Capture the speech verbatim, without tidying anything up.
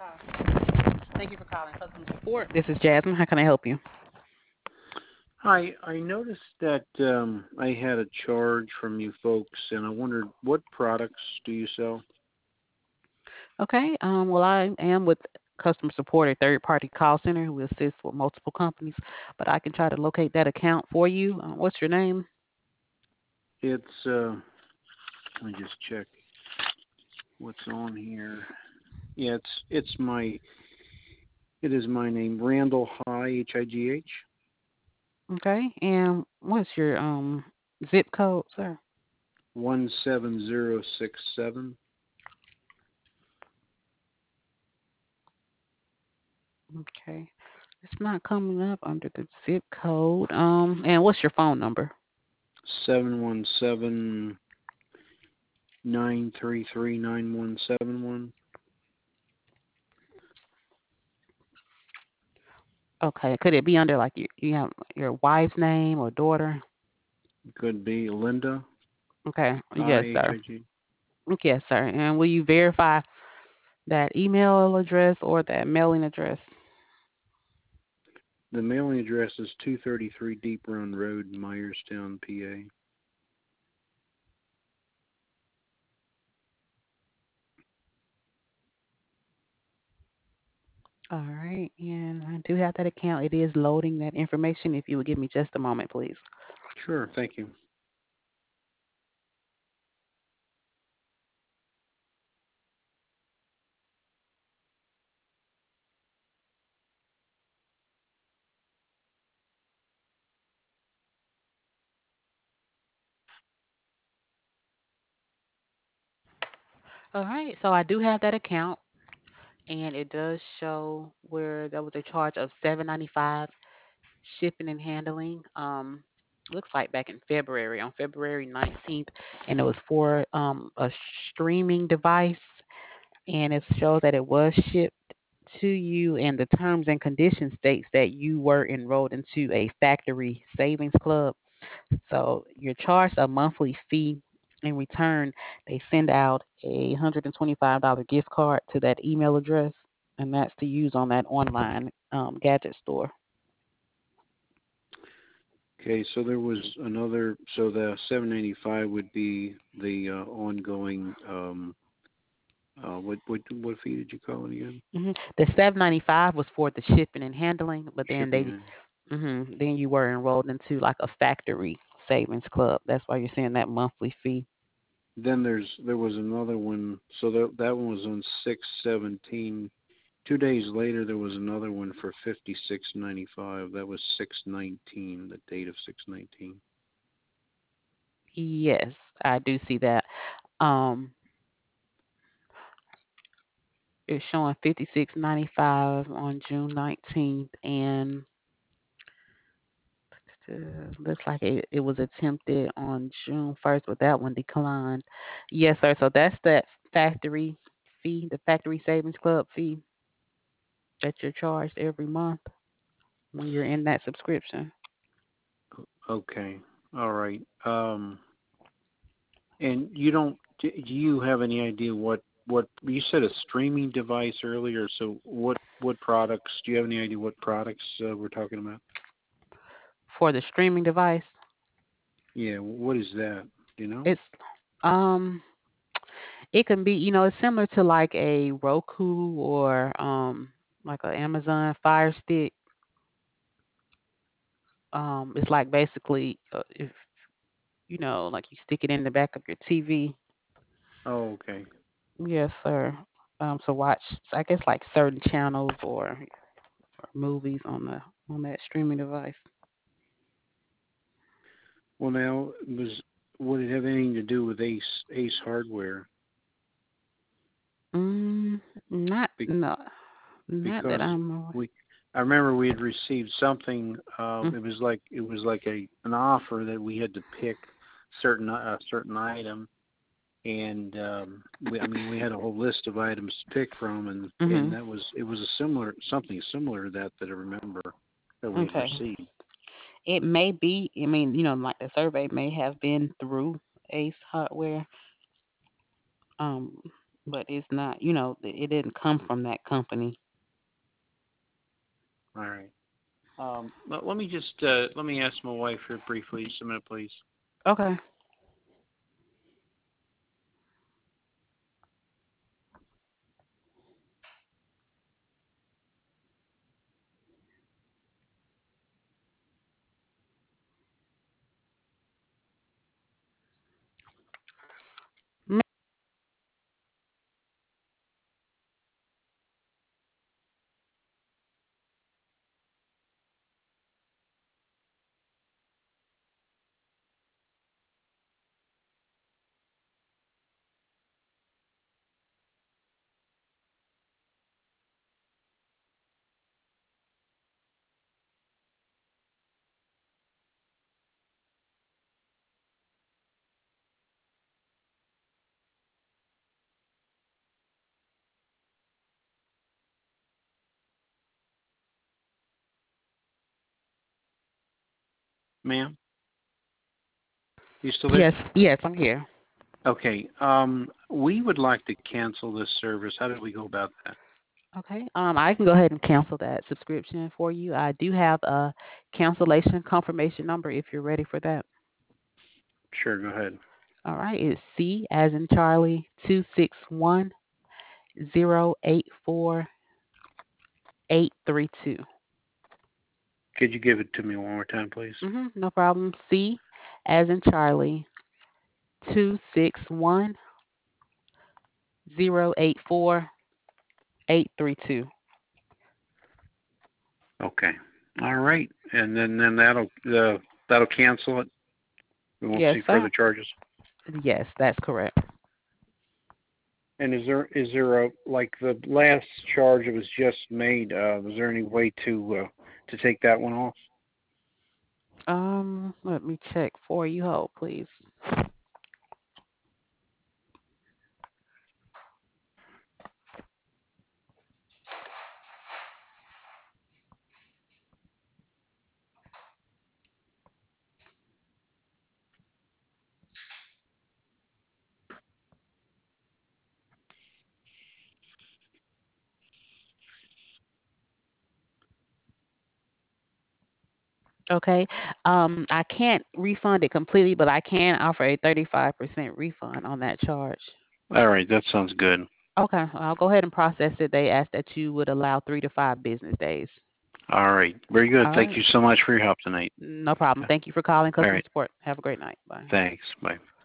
Thank you for calling customer support. This is Jasmine. How can I help you? Hi, I noticed that um, I had a charge from you folks, and I wondered what products do you sell? Okay. Um, well, I am with customer support, a third party call center who assists with multiple companies, but I can try to locate that account for you. Uh, what's your name? It's uh, let me just check what's on here. Yeah, it's it's my it is my name, Randall High H I G H Okay. And what's your um zip code, sir? one seven zero six seven. Okay. It's not coming up under the zip code. Um, and what's your phone number? Seven one seven nine three three nine one seven one. Okay. Could it be under like you, you have your wife's name or daughter? Could be Linda Okay. High Yes, H sir. I G. Yes, sir. And will you verify that email address or that mailing address? The mailing address is two thirty-three Deep Run Road, Myerstown, P A. All right. And I do have that account. It is loading that information. If you would give me just a moment, please. Sure, thank you. All right. So I do have that account, and it does show where there was a charge of seven ninety five shipping and handling. Um, looks like back in February, on February nineteenth, and it was for um a streaming device, and it shows that it was shipped to you, and the terms and conditions states that you were enrolled into a factory savings club. So you're charged a monthly fee. In return, they send out a one hundred twenty-five dollars gift card to that email address, and that's to use on that online um, gadget store. Okay, so there was another, so the seven eighty-five would be the uh, ongoing, um, uh, what, what, what fee did you call it again? hmm The seven ninety-five was for the shipping and handling, but then Shipping they, in. hmm then you were enrolled into like a factory savings club. That's why you're seeing that monthly fee. Then there's, there was another one, so that, that one was on six seventeen. Two days later, there was another one for fifty-six ninety-five. That was six nineteen, the date of six nineteen. Yes, I do see that. Um, it's showing fifty six ninety five on June nineteenth, and uh, looks like it, it was attempted on June first, but that one declined. Yes, sir. So that's that factory fee, the factory savings club fee that you're charged every month when you're in that subscription. Okay, all right. Um, And you don't, do do you have any idea what, what, you said a streaming device earlier, so what, what products, do you have any idea what products uh, we're talking about? For the streaming device, Yeah, what is that? Do you know? it's um it can be, you know, it's similar to like a Roku or um like a Amazon Fire Stick. Um, it's like basically uh, if you know, like you stick it in the back of your T V. Oh, okay. Yes, sir. Um, to watch, I guess like certain channels or, or movies on the on that streaming device. Well, now, was, would it have anything to do with Ace, Ace Hardware? Mm, not Be, no, not that because I'm aware. we, I remember we had received something, Mm, um, it was like, it was like a, an offer that we had to pick certain, a certain item, and um, we, I mean, we had a whole list of items to pick from, and and mhm. that was it was a similar something similar to that that I remember that we had Okay. received. It may be. I mean, you know, like the survey may have been through Ace Hardware. Um, but it's not, you know, it it didn't come from that company. All right. Um, let, let me just uh, let me ask my wife here briefly. Just a minute, please. Okay. Ma'am, you still there? Yes, yes, I'm here. Okay. Um, we would like to cancel this service. How do we go about that? Okay. Um, I can go ahead and cancel that subscription for you. I do have a cancellation confirmation number if you're ready for that. Sure. Go ahead. All right. It's C as in Charlie two six one zero eight four eight three two. Could you give it to me one more time, please? Mhm. No problem. C as in Charlie two six one zero eight four eight three two. Okay. All right. And then then that'll uh, that'll cancel it. We won't Yes, see sir. further charges. Yes, that's correct. And is there is there a like the last charge that was just made? Uh, was there any way to uh, to take that one off? Um, let me check for you. Hold, please. Okay. Um, I can't refund it completely, but I can offer a thirty-five percent refund on that charge. All right, that sounds good. Okay, I'll go ahead and process it. They asked that you would allow three to five business days. All right, very good. All Thank right. you so much for your help tonight. No problem. Thank you for calling All customer right, support. Have a great night. Bye. thanks. Bye.